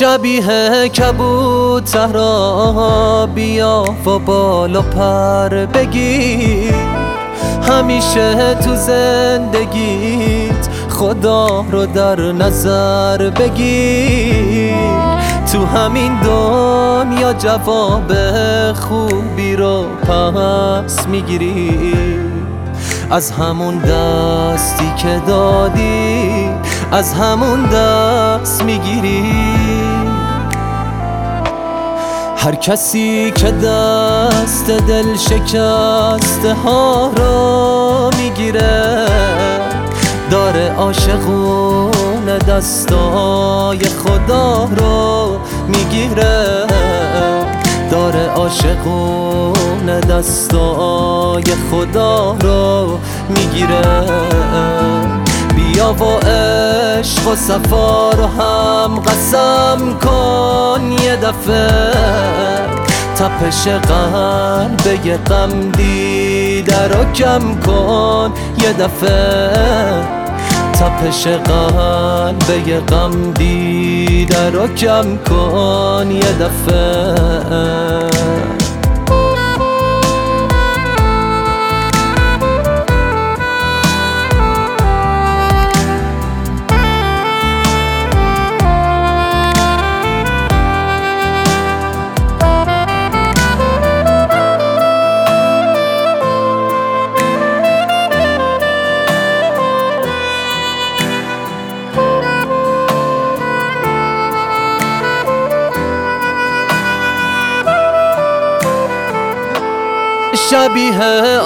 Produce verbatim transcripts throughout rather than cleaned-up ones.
شبیه کبوترها بیا و بالا پر بگیر، همیشه تو زندگیت خدا رو در نظر بگیر. تو همین دنیا جواب خوبی رو پس میگیری، از همون دستی که دادی از همون دست میگیری. هر کسی که دست دل شکسته ها رو میگیره، داره عاشقون دستای خدا رو میگیره، داره عاشقون دستای خدا رو میگیره. بیا و عشق و صفا رو هم قسم کن یه دفعه، تپش قلب یه غم دیده رو کم کن یه دفعه، تپش قلب یه غم دیده رو کم کن یه دفعه. شبیه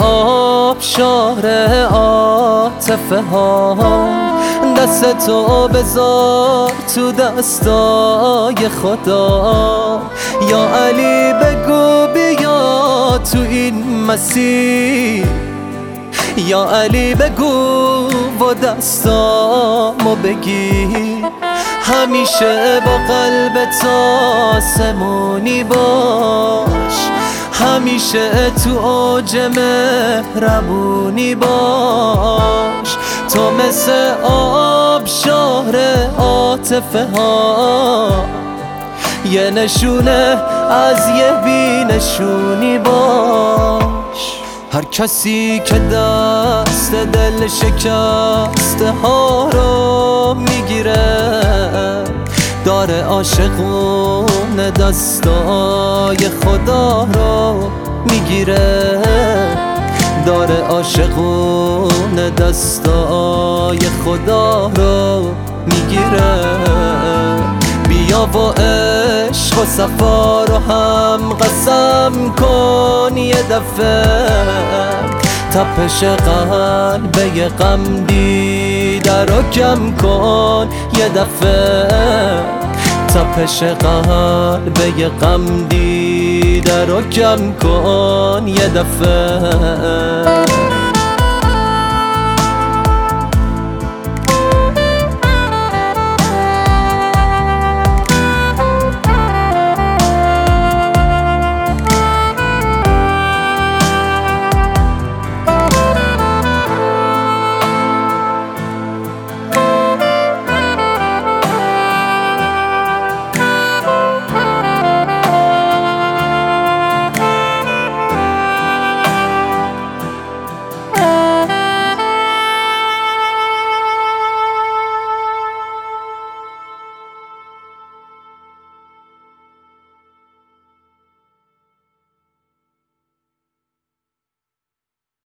آبشار عاطفه ها، دستتو بذار تو دستای خدا. یا علی بگو بیا تو این مسیر، یا علی بگو و دستامو بگیر، همیشه با قلبت آسمونی باش، همیشه تو اوج مهربونی باش. تو مثل آبشار عاطفه ها، یه نشونه از یه بی نشونی باش. هر کسی که دست دل شکسته ها رو میگیره، داره عاشقون دستای خدا رو میگیره، داره عاشقون دستای خدا رو میگیره. بیا و عشق و صفا رو هم قسم کن یه دفعه، تپش قلب یه غم دیده رو کم کن یه دفعه، تپش قلب یه غم دیده رو کم کن یه دفعه.